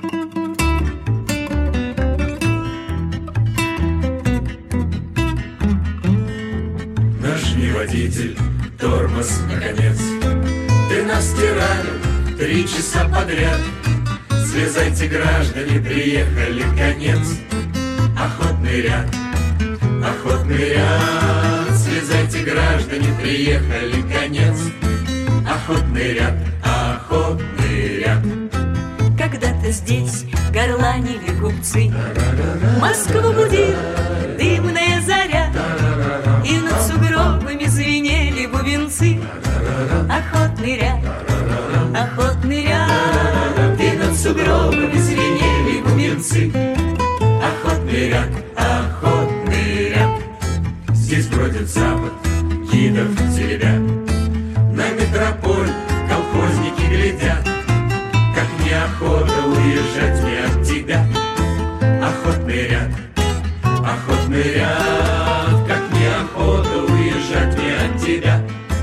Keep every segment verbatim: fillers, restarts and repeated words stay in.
Нажми, водитель, тормоз, наконец. Ты нас тиранил три часа подряд. Слезайте, граждане, приехали, конец. Охотный ряд, охотный ряд. Слезайте, граждане, приехали, конец. Охотный ряд, охотный ряд. Когда-то здесь горланили купцы, Москву будила дымная заря, и над сугробами звенели бубенцы. Охотный ряд, охотный ряд, И над сугробами звенели бубенцы. Охотный ряд, охотный ряд. Здесь бродит запад, гидов теребя. На метрополь колхозники глядят, как неохота уезжать мне от тебя. Охотный ряд, охотный ряд, как неохота уезжать мне от тебя.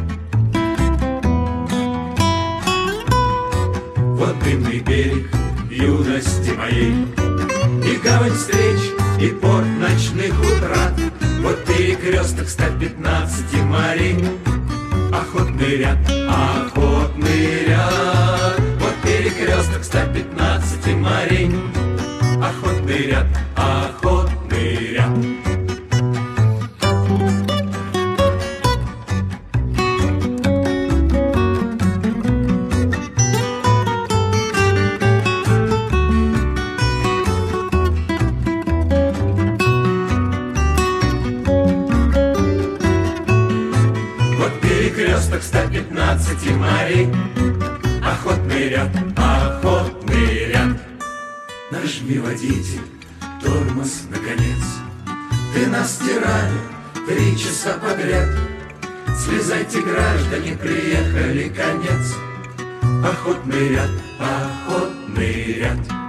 Вот дымный берег юности моей, и гавань встреч, и порт ночных утрат. Вот перекресток ста пятнадцати морей. Охотный ряд, охотный ряд. Вот перекресток ста пятнадцати морей. Охотный ряд, охотный ряд. Перекресток ста пятнадцати морей. Охотный ряд, охотный ряд. Нажми, водитель, тормоз, наконец. Ты нас тиранил три часа подряд. Слезайте, граждане, приехали, конец. Охотный ряд, охотный ряд.